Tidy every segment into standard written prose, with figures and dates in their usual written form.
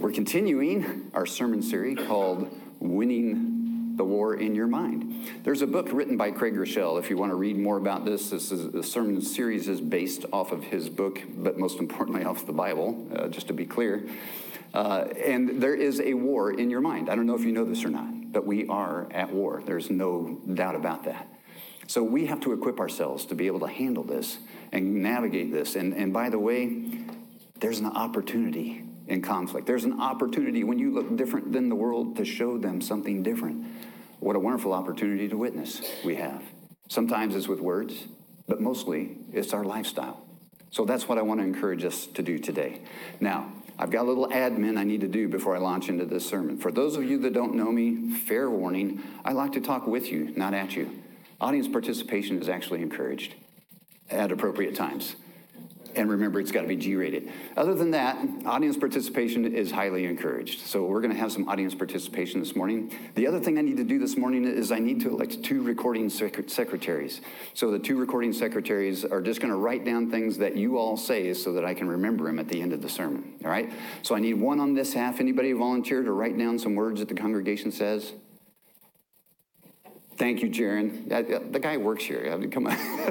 We're continuing our sermon series called Winning the War in Your Mind. There's a book written by Craig Rochelle. If you want to read more about this, the sermon series is based off of his book, but most importantly off the Bible, just to be clear. And there is a war in your mind. I don't know if you know this or not, but we are at war. There's no doubt about that. So we have to equip ourselves to be able to handle this and navigate this. And by the way, there's an opportunity in conflict. There's an opportunity when you look different than the world to show them something different. What a wonderful opportunity to witness we have. Sometimes it's with words, but mostly it's our lifestyle. So that's what I want to encourage us to do today. Now, I've got a little admin I need to do before I launch into this sermon. For those of you that don't know me, fair warning, I like to talk with you, not at you. Audience participation is actually encouraged at appropriate times. And remember, it's got to be G-rated. Other than that, audience participation is highly encouraged. So we're going to have some audience participation this morning. The other thing I need to do this morning is I need to elect 2 recording secretaries. So the 2 recording secretaries are just going to write down things that you all say so that I can remember them at the end of the sermon. All right? So I need one on this half. Anybody volunteer to write down some words that the congregation says? Thank you, Jaron. The guy works here. I mean, come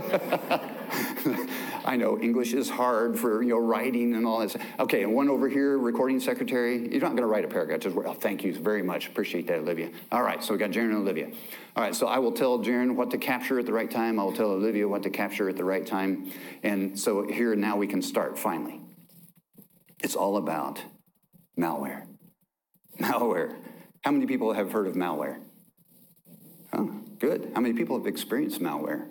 on. I know English is hard for writing and all that. Okay, and one over here, recording secretary. You're not going to write a paragraph. Just thank you very much. Appreciate that, Olivia. All right, so we got Jaron and Olivia. All right, so I will tell Jaron what to capture at the right time. I will tell Olivia what to capture at the right time. And so here now we can start. Finally, it's all about malware. Malware. How many people have heard of malware? Oh, good. How many people have experienced malware?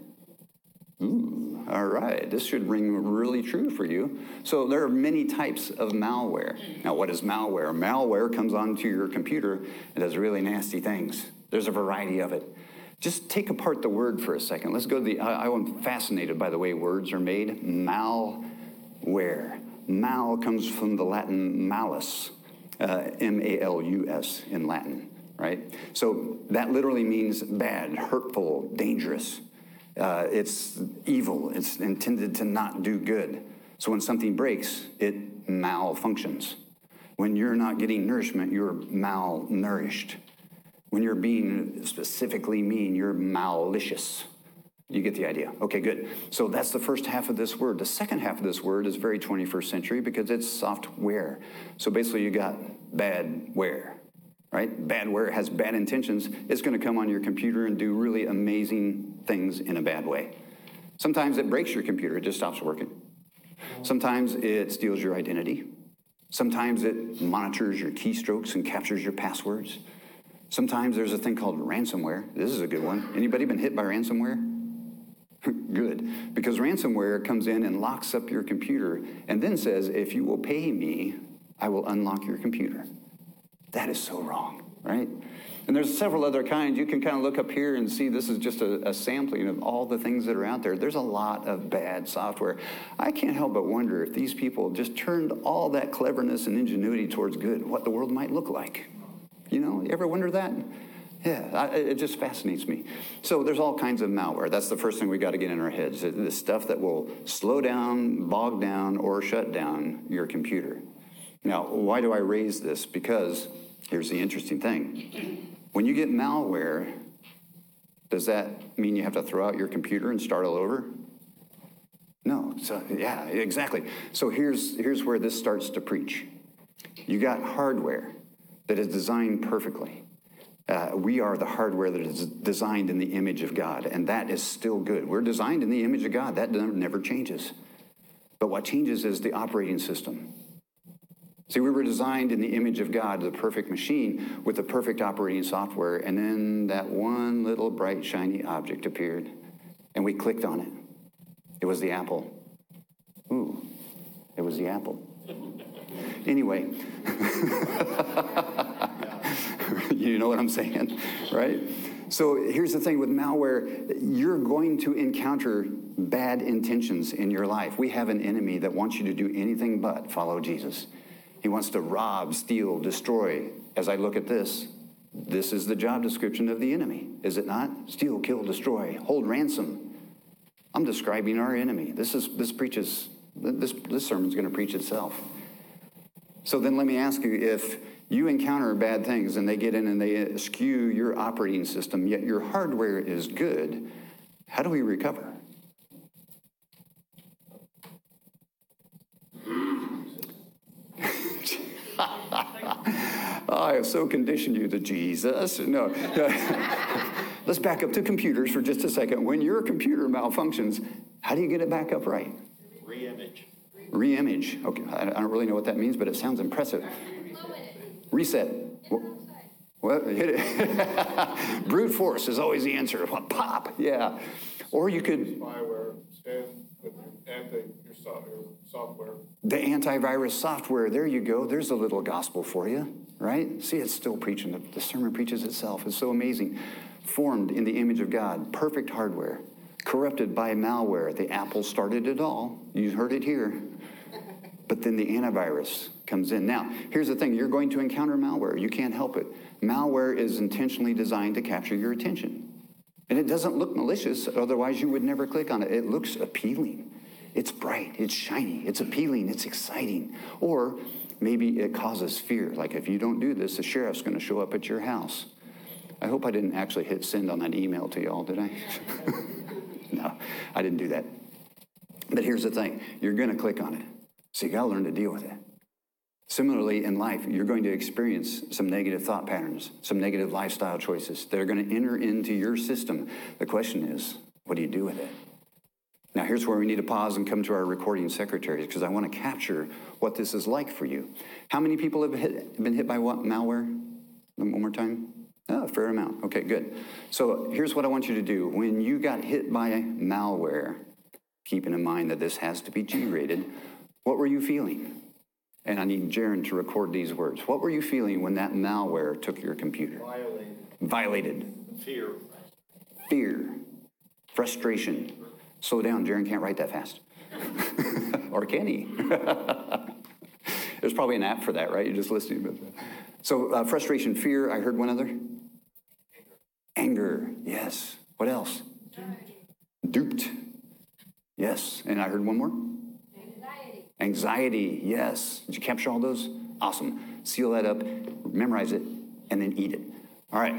Ooh, all right. This should ring really true for you. So there are many types of malware. Now, what is malware? Malware comes onto your computer and does really nasty things. There's a variety of it. Just take apart the word for a second. Let's go to the, I'm fascinated by the way words are made. Malware. Mal comes from the Latin malus, M-A-L-U-S in Latin, right? So that literally means bad, hurtful, dangerous. It's evil. It's intended to not do good. So when something breaks, it malfunctions. When you're not getting nourishment, you're malnourished. When you're being specifically mean, you're malicious. You get the idea. Okay, good. So that's the first half of this word. The second half of this word is very 21st century because it's software. So basically you got badware. Right? Badware has bad intentions. It's going to come on your computer and do really amazing things in a bad way. Sometimes it breaks your computer. It just stops working. Sometimes it steals your identity. Sometimes it monitors your keystrokes and captures your passwords. Sometimes there's a thing called ransomware. This is a good one. Anybody been hit by ransomware? Good. Because ransomware comes in and locks up your computer and then says, if you will pay me, I will unlock your computer. That is so wrong, right? And there's several other kinds. You can kind of look up here and see this is just a sampling of all the things that are out there. There's a lot of bad software. I can't help but wonder if these people just turned all that cleverness and ingenuity towards good, what the world might look like. You ever wonder that? Yeah, it just fascinates me. So there's all kinds of malware. That's the first thing we got to get in our heads. The stuff that will slow down, bog down, or shut down your computer. Now, why do I raise this? Because here's the interesting thing. When you get malware, does that mean you have to throw out your computer and start all over? No. So, yeah, exactly. So here's where this starts to preach. You got hardware that is designed perfectly. We are the hardware that is designed in the image of God, and that is still good. We're designed in the image of God. That never changes. But what changes is the operating system. See, we were designed in the image of God, the perfect machine with the perfect operating software, and then that one little bright, shiny object appeared, and we clicked on it. It was the apple. Ooh, it was the apple. Anyway, you know what I'm saying, right? So here's the thing with malware, you're going to encounter bad intentions in your life. We have an enemy that wants you to do anything but follow Jesus. He wants to rob, steal, destroy. As I look at this is the job description of the enemy, is it not? Steal, kill, destroy, hold ransom. I'm describing our enemy. This sermon's going to preach itself. So then let me ask you, if you encounter bad things and they get in and they skew your operating system, yet your hardware is good, how do we recover? I have so conditioned you to Jesus. No. Let's back up to computers for just a second. When your computer malfunctions, how do you get it back up right? Re-image. Re-image. Okay, I don't really know what that means, but it sounds impressive. Reset. What? Hit it. Brute force is always the answer. Pop. Yeah. Or you could. Spyware, stand with your software. The antivirus software. There you go. There's a little gospel for you, right? See, it's still preaching. The sermon preaches itself. It's so amazing. Formed in the image of God. Perfect hardware. Corrupted by malware. The Apple started it all. You heard it here. But then the antivirus comes in. Now, here's the thing. You're going to encounter malware. You can't help it. Malware is intentionally designed to capture your attention. And it doesn't look malicious. Otherwise, you would never click on it. It looks appealing. It's bright. It's shiny. It's appealing. It's exciting. Or maybe it causes fear. Like, if you don't do this, the sheriff's going to show up at your house. I hope I didn't actually hit send on that email to y'all, did I? No, I didn't do that. But here's the thing. You're going to click on it. So you got to learn to deal with it. Similarly, in life, you're going to experience some negative thought patterns, some negative lifestyle choices that are going to enter into your system. The question is, what do you do with it? Now, here's where we need to pause and come to our recording secretaries, because I want to capture what this is like for you. How many people have been hit by what? Malware? One more time? Oh, a fair amount. Okay, good. So here's what I want you to do. When you got hit by malware, keeping in mind that this has to be G-rated, what were you feeling? And I need Jaron to record these words. What were you feeling when that malware took your computer? Violated. Fear. Fear. Frustration. Slow down, Jaron can't write that fast. Or can he? There's probably an app for that, right? You're just listening. So frustration, fear. I heard one other. Anger. Yes. What else? Duped. Yes. And I heard one more. Anxiety, yes. Did you capture all those? Awesome. Seal that up, memorize it, and then eat it. All right.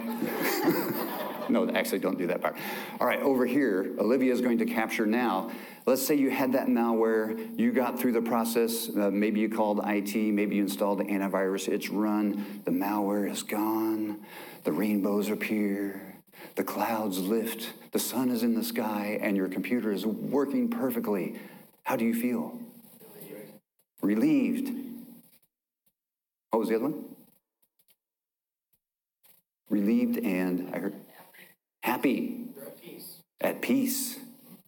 No, actually don't do that part. All right, over here, Olivia is going to capture now. Let's say you had that malware, you got through the process, maybe you called IT, maybe you installed the antivirus, it's run, the malware is gone, the rainbows appear, the clouds lift, the sun is in the sky, and your computer is working perfectly. How do you feel? Relieved. What was the other one? Relieved and I heard happy. At peace.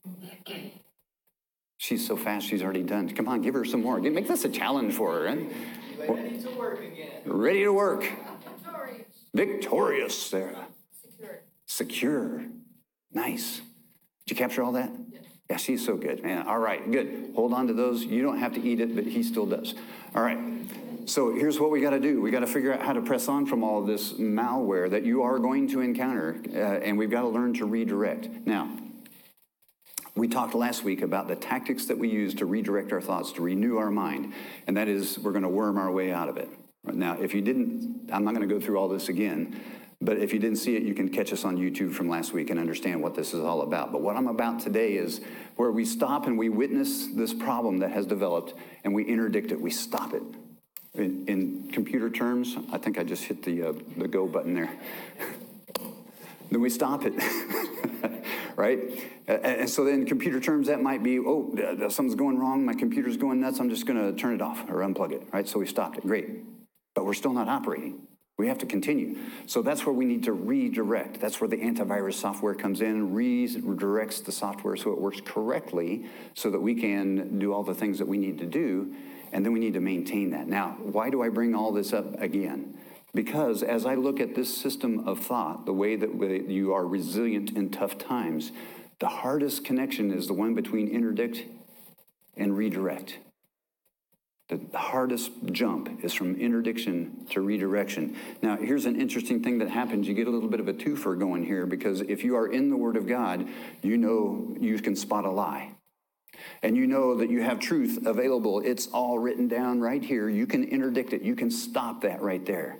She's so fast, she's already done. Come on, give her some more. Make this a challenge for her. Right? Ready to work again. Ready to work. Victorious. Victorious, Sarah. Secure. Nice. Did you capture all that? Yes. Yeah, she's so good, man. All right, good. Hold on to those. You don't have to eat it, but he still does. All right. So here's what we got to do. We got to figure out how to press on from all of this malware that you are going to encounter, and we've got to learn to redirect. Now, we talked last week about the tactics that we use to redirect our thoughts, to renew our mind, and that is we're going to worm our way out of it. Now, if you didn't, I'm not going to go through all this again, but if you didn't see it, you can catch us on YouTube from last week and understand what this is all about. But what I'm about today is where we stop and we witness this problem that has developed, and we interdict it, we stop it. In computer terms, I think I just hit the go button there. Then we stop it, right? And so then in computer terms, that might be, oh, something's going wrong, my computer's going nuts, I'm just going to turn it off or unplug it, right? So we stopped it, great. But we're still not operating. We have to continue. So that's where we need to redirect. That's where the antivirus software comes in, redirects the software so it works correctly so that we can do all the things that we need to do, and then we need to maintain that. Now, why do I bring all this up again? Because as I look at this system of thought, the way that you are resilient in tough times, the hardest connection is the one between interdict and redirect. The hardest jump is from interdiction to redirection. Now, here's an interesting thing that happens. You get a little bit of a twofer going here, because if you are in the Word of God, you know you can spot a lie. and you know that you have truth available, it's all written down right here. You can interdict it. You can stop that right there.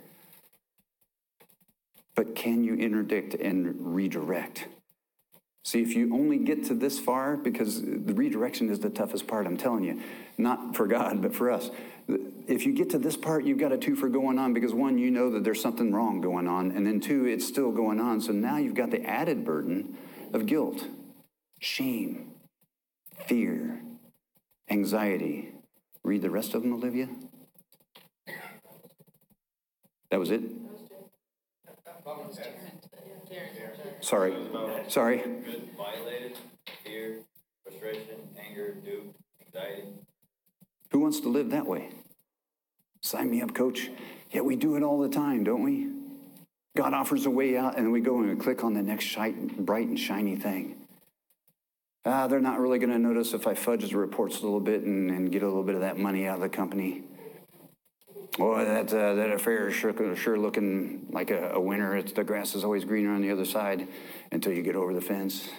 But can you interdict and redirect? See, if you only get to this far, because the redirection is the toughest part, I'm telling you, not for God, but for us. If you get to this part, you've got a twofer going on, because one, you know that there's something wrong going on, and then two, it's still going on. So now you've got the added burden of guilt, shame, fear, anxiety. Read the rest of them, Olivia. That was it? Sorry. Good, violated, fear, frustration, anger, duped, anxiety. Who wants to live that way? Sign me up, coach. Yeah, we do it all the time, don't we? God offers a way out, and we go and we click on the next bright and shiny thing. They're not really going to notice if I fudge the reports a little bit and get a little bit of that money out of the company. Boy, that affair is sure looking like a winner. The grass is always greener on the other side until you get over the fence.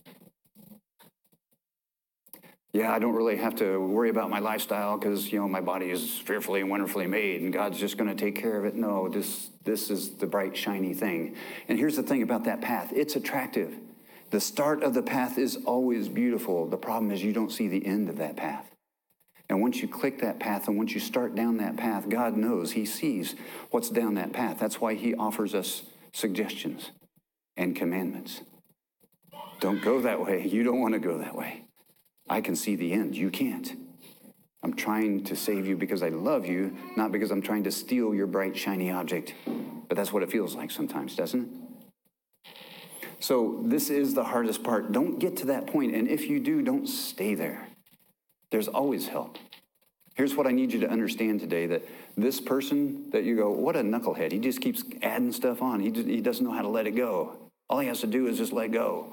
Yeah, I don't really have to worry about my lifestyle because, my body is fearfully and wonderfully made, and God's just going to take care of it. No, this is the bright, shiny thing. And here's the thing about that path. It's attractive. The start of the path is always beautiful. The problem is you don't see the end of that path. And once you click that path and once you start down that path, God knows. He sees what's down that path. That's why he offers us suggestions and commandments. Don't go that way. You don't want to go that way. I can see the end. You can't. I'm trying to save you because I love you, not because I'm trying to steal your bright, shiny object. But that's what it feels like sometimes, doesn't it? So this is the hardest part. Don't get to that point. And if you do, don't stay there. There's always help. Here's what I need you to understand today, that this person that you go, what a knucklehead. He just keeps adding stuff on. He doesn't know how to let it go. All he has to do is just let go.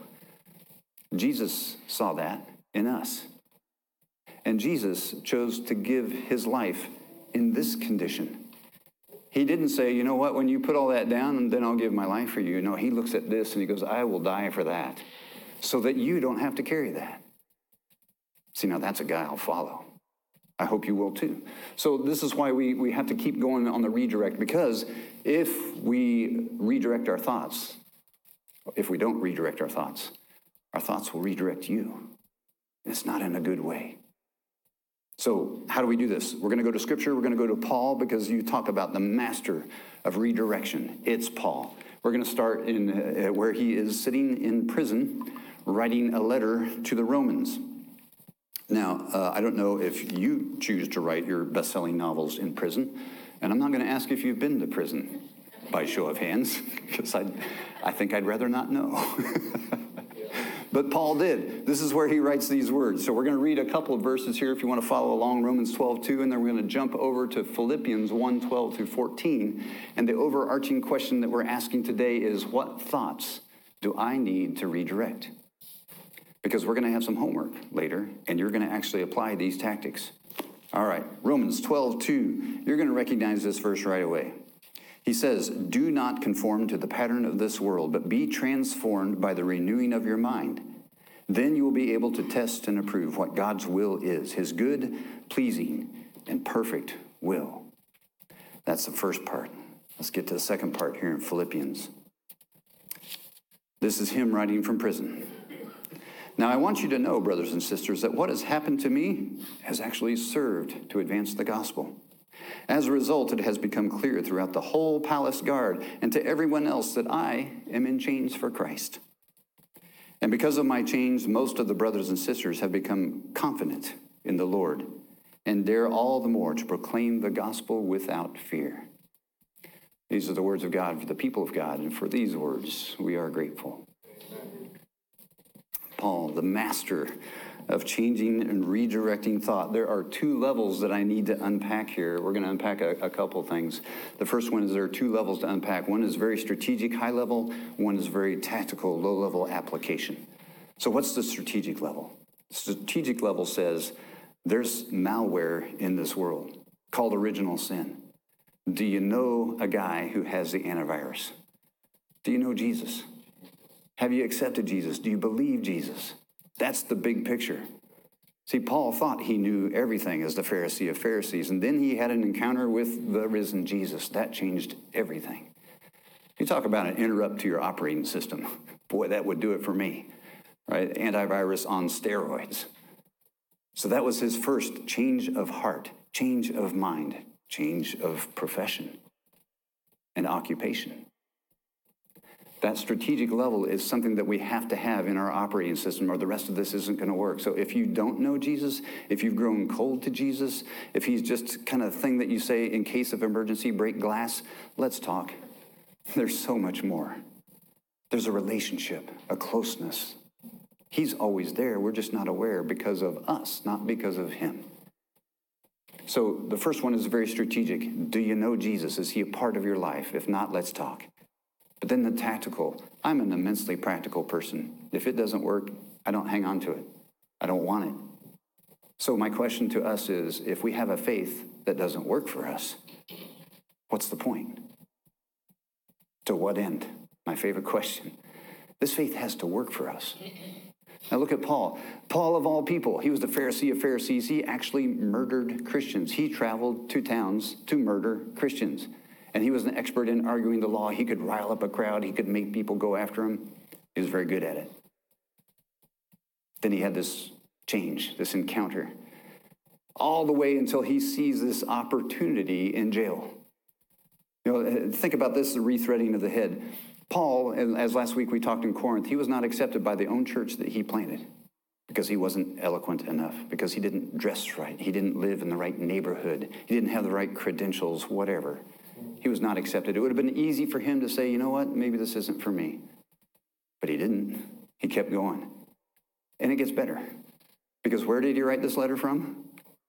Jesus saw that in us. And Jesus chose to give his life in this condition. He didn't say, you know what, when you put all that down, then I'll give my life for you. No, he looks at this and he goes, I will die for that, so that you don't have to carry that. See, now that's a guy I'll follow. I hope you will too. So this is why we have to keep going on the redirect, because if we redirect our thoughts, if we don't redirect our thoughts will redirect you. And it's not in a good way. So how do we do this? We're going to go to Scripture. We're going to go to Paul, because you talk about the master of redirection. It's Paul. We're going to start in where he is sitting in prison, writing a letter to the Romans. Now, I don't know if you choose to write your best-selling novels in prison, and I'm not going to ask if you've been to prison by show of hands, because I think I'd rather not know. But Paul did. This is where he writes these words. So we're going to read a couple of verses here if you want to follow along, Romans 12:2, and then we're going to jump over to Philippians 1:12 through 14. And the overarching question that we're asking today is, what thoughts do I need to redirect? Because we're going to have some homework later, and you're going to actually apply these tactics. All right, Romans 12:2. You're going to recognize this verse right away. He says, do not conform to the pattern of this world, but be transformed by the renewing of your mind. Then you will be able to test and approve what God's will is, his good, pleasing, and perfect will. That's the first part. Let's get to the second part here in Philippians. This is him writing from prison. Now, I want you to know, brothers and sisters, that what has happened to me has actually served to advance the gospel. As a result, it has become clear throughout the whole palace guard and to everyone else that I am in chains for Christ. And because of my chains, most of the brothers and sisters have become confident in the Lord and dare all the more to proclaim the gospel without fear. These are the words of God for the people of God, and for these words we are grateful. Paul, the master of changing and redirecting thought. There are two levels that I need to unpack here. We're going to unpack a couple things. The first one is there are two levels to unpack. One is very strategic, high level. One is very tactical, low level application. So what's the strategic level? The strategic level says there's malware in this world called original sin. Do you know a guy who has the antivirus? Do you know Jesus? Have you accepted Jesus? Do you believe Jesus? That's the big picture. See, Paul thought he knew everything as the Pharisee of Pharisees, and then he had an encounter with the risen Jesus. That changed everything. You talk about an interrupt to your operating system. Boy, that would do it for me, right? Antivirus on steroids. So that was his first change of heart, change of mind, change of profession and occupation. That strategic level is something that we have to have in our operating system, or the rest of this isn't going to work. So if you don't know Jesus, if you've grown cold to Jesus, if he's just kind of thing that you say in case of emergency, break glass, let's talk. There's so much more. There's a relationship, a closeness. He's always there. We're just not aware because of us, not because of him. So the first one is very strategic. Do you know Jesus? Is he a part of your life? If not, let's talk. But then the tactical. I'm an immensely practical person. If it doesn't work, I don't hang on to it. I don't want it. So my question to us is, if we have a faith that doesn't work for us, what's the point? To what end? My favorite question. This faith has to work for us. Now look at Paul. Paul, of all people, he was the Pharisee of Pharisees. He actually murdered Christians. He traveled to towns to murder Christians. And he was an expert in arguing the law. He could rile up a crowd. He could make people go after him. He was very good at it. Then he had this change, this encounter, all the way until he sees this opportunity in jail. You know, think about this, the rethreading of the head. Paul, as last week we talked in Corinth, he was not accepted by the own church that he planted because he wasn't eloquent enough, because he didn't dress right. He didn't live in the right neighborhood. He didn't have the right credentials, whatever. He was not accepted. It would have been easy for him to say, you know what, maybe this isn't for me. But he didn't. He kept going. And it gets better. Because where did he write this letter from?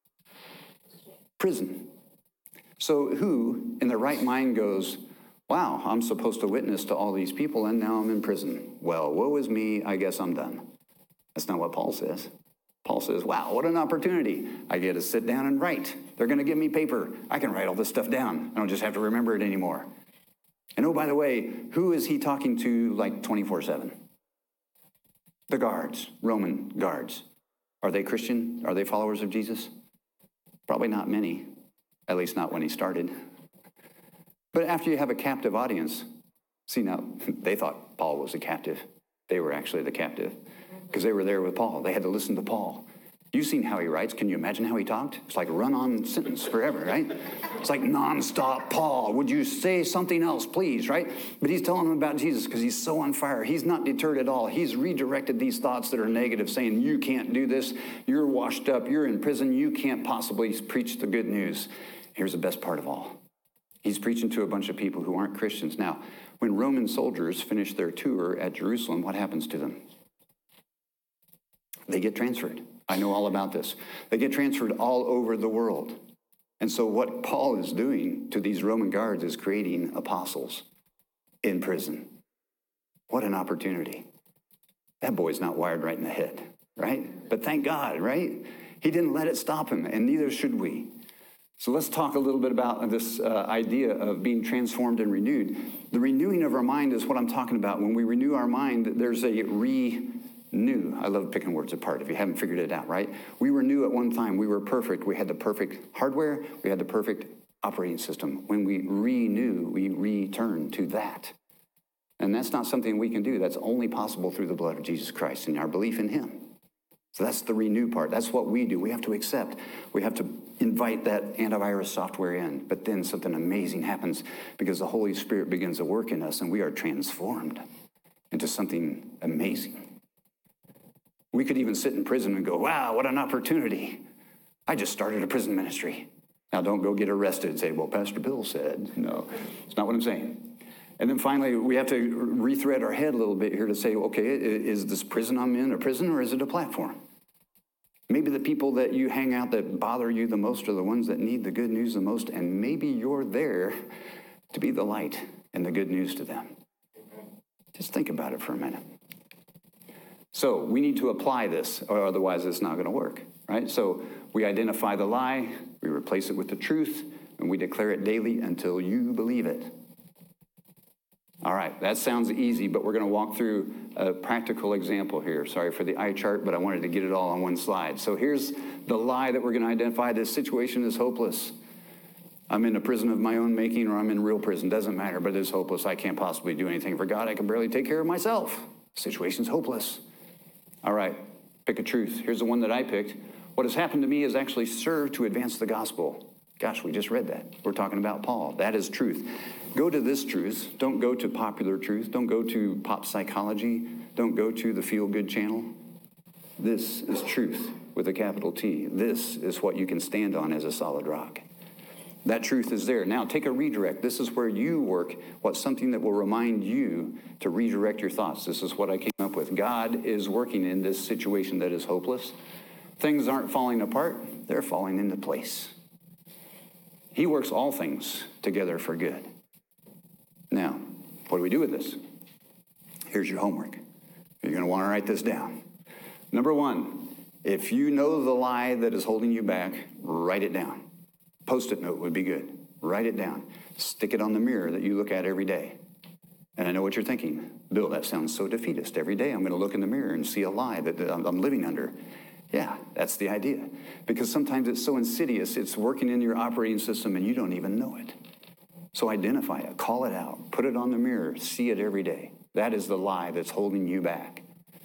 Prison. So who in their right mind goes, wow, I'm supposed to witness to all these people and now I'm in prison. Well, woe is me, I guess I'm done. That's not what Paul says. Paul says, wow, what an opportunity. I get to sit down and write. They're going to give me paper. I can write all this stuff down. I don't just have to remember it anymore. And oh, by the way, who is he talking to like 24/7? The guards, Roman guards. Are they Christian? Are they followers of Jesus? Probably not many, at least not when he started. But after you have a captive audience, see now, they thought Paul was a captive. They were actually the captive because they were there with Paul. They had to listen to Paul. You've seen how he writes. Can you imagine how he talked? It's like a run-on sentence forever, right? It's like nonstop, Paul, would you say something else, please, right? But he's telling them about Jesus because he's so on fire. He's not deterred at all. He's redirected these thoughts that are negative, saying, you can't do this. You're washed up. You're in prison. You can't possibly preach the good news. Here's the best part of all. He's preaching to a bunch of people who aren't Christians. Now, when Roman soldiers finish their tour at Jerusalem, what happens to them? They get transferred. I know all about this. They get transferred all over the world. And so what Paul is doing to these Roman guards is creating apostles in prison. What an opportunity. That boy's not wired right in the head, right? But thank God, right? He didn't let it stop him, and neither should we. So let's talk a little bit about this idea of being transformed and renewed. The renewing of our mind is what I'm talking about. When we renew our mind, there's a renew. I love picking words apart if you haven't figured it out, right? We were new at one time. We were perfect. We had the perfect hardware. We had the perfect operating system. When we renew, we return to that. And that's not something we can do. That's only possible through the blood of Jesus Christ and our belief in him. So that's the renew part. That's what we do. We have to accept. We have to invite that antivirus software in. But then something amazing happens because the Holy Spirit begins to work in us and we are transformed into something amazing. We could even sit in prison and go, wow, what an opportunity. I just started a prison ministry. Now don't go get arrested and say, well, Pastor Bill said. No, it's not what I'm saying. And then finally, we have to rethread our head a little bit here to say, okay, is this prison I'm in a prison or is it a platform? Maybe the people that you hang out that bother you the most are the ones that need the good news the most, and maybe you're there to be the light and the good news to them. Just think about it for a minute. So we need to apply this, or otherwise it's not going to work, right? So we identify the lie, we replace it with the truth, and we declare it daily until you believe it. All right, that sounds easy, but we're going to walk through a practical example here. Sorry for the eye chart, but I wanted to get it all on one slide. So here's the lie that we're going to identify. This situation is hopeless. I'm in a prison of my own making, or I'm in real prison. Doesn't matter, but it's hopeless. I can't possibly do anything for God. I can barely take care of myself. Situation's hopeless. All right, pick a truth. Here's the one that I picked. What has happened to me has actually served to advance the gospel. Gosh, we just read that. We're talking about Paul. That is truth. Go to this truth. Don't go to popular truth. Don't go to pop psychology. Don't go to the feel-good channel. This is truth with a capital T. This is what you can stand on as a solid rock. That truth is there. Now, take a redirect. This is where you work. What's something that will remind you to redirect your thoughts? This is what I came up with. God is working in this situation that is hopeless. Things aren't falling apart. They're falling into place. He works all things together for good. Now, what do we do with this? Here's your homework. You're going to want to write this down. Number one, if you know the lie that is holding you back, write it down. Post-it note would be good. Write it down. Stick it on the mirror that you look at every day. And I know what you're thinking. Bill, that sounds so defeatist. Every day I'm going to look in the mirror and see a lie that I'm living under. Yeah, that's the idea. Because sometimes it's so insidious, it's working in your operating system and you don't even know it. So identify it, call it out, put it on the mirror, see it every day. That is the lie that's holding you back.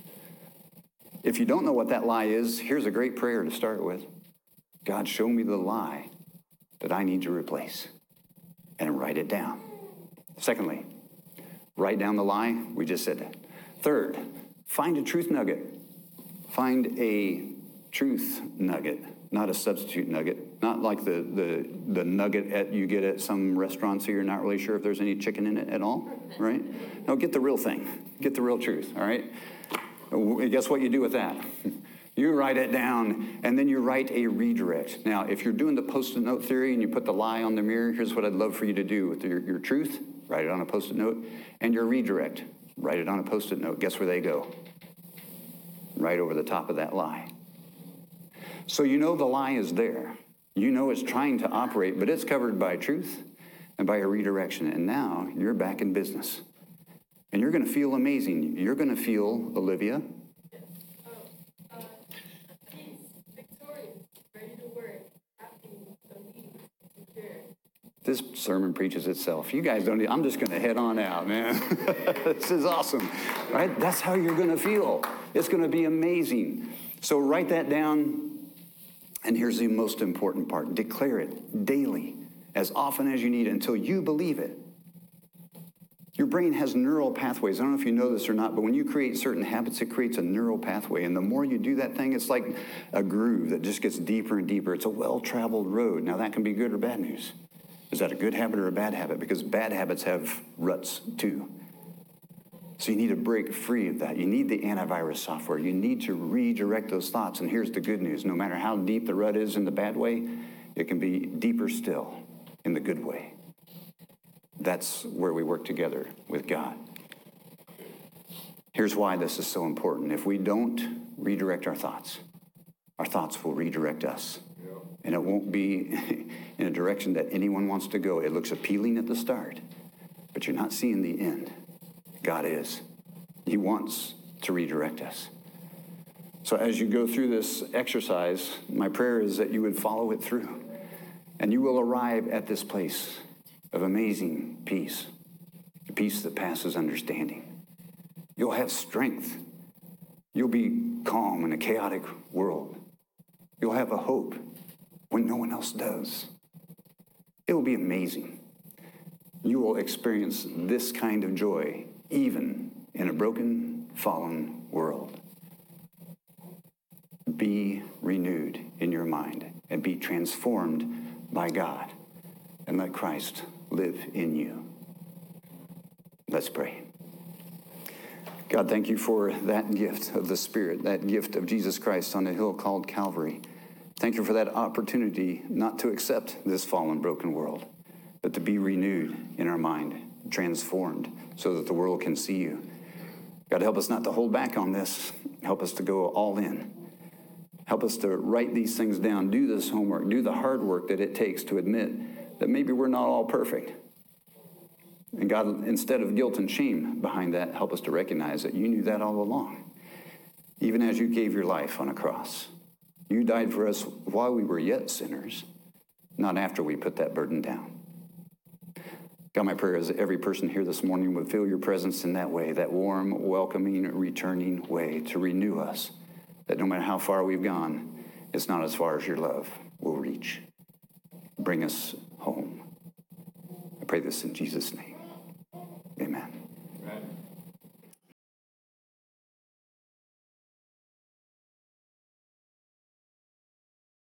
If you don't know what that lie is, here's a great prayer to start with. God, show me the lie that I need to replace, and write it down. Secondly, write down the lie. We just said that. Third, find a truth nugget. Find a truth nugget, not a substitute nugget, not like the nugget you get at some restaurants so you're not really sure if there's any chicken in it at all, right? No, get the real thing. Get the real truth, all right? Guess what you do with that? You write it down, and then you write a redirect. Now, if you're doing the post-it note theory and you put the lie on the mirror, here's what I'd love for you to do with your truth. Write it on a post-it note. And your redirect. Write it on a post-it note. Guess where they go? Right over the top of that lie. So you know the lie is there. You know it's trying to operate, but it's covered by truth and by a redirection. And now you're back in business. And you're going to feel amazing. You're going to feel, Olivia, this sermon preaches itself. You guys don't, I'm just going to head on out, man. This is awesome, right? That's how you're going to feel. It's going to be amazing. So write that down. And here's the most important part. Declare it daily, as often as you need, until you believe it. Your brain has neural pathways. I don't know if you know this or not, but when you create certain habits, it creates a neural pathway. And the more you do that thing, it's like a groove that just gets deeper and deeper. It's a well-traveled road. Now, that can be good or bad news. Is that a good habit or a bad habit? Because bad habits have ruts too. So you need to break free of that. You need the antivirus software. You need to redirect those thoughts. And here's the good news. No matter how deep the rut is in the bad way, it can be deeper still in the good way. That's where we work together with God. Here's why this is so important. If we don't redirect our thoughts will redirect us. And it won't be in a direction that anyone wants to go. It looks appealing at the start, but you're not seeing the end. God is. He wants to redirect us. So as you go through this exercise, my prayer is that you would follow it through, and you will arrive at this place of amazing peace, a peace that passes understanding. You'll have strength. You'll be calm in a chaotic world. You'll have a hope when no one else does. It will be amazing. You will experience this kind of joy even in a broken, fallen world. Be renewed in your mind and be transformed by God, and let Christ live in you. Let's pray. God, thank you for that gift of the Spirit, that gift of Jesus Christ on a hill called Calvary. Thank you for that opportunity not to accept this fallen, broken world, but to be renewed in our mind, transformed, so that the world can see you. God, help us not to hold back on this. Help us to go all in. Help us to write these things down, do this homework, do the hard work that it takes to admit that maybe we're not all perfect. And God, instead of guilt and shame behind that, help us to recognize that you knew that all along. Even as you gave your life on a cross, you died for us while we were yet sinners, not after we put that burden down. God, my prayer is that every person here this morning would feel your presence in that way, that warm, welcoming, returning way to renew us, that no matter how far we've gone, it's not as far as your love will reach. Bring us home. I pray this in Jesus' name.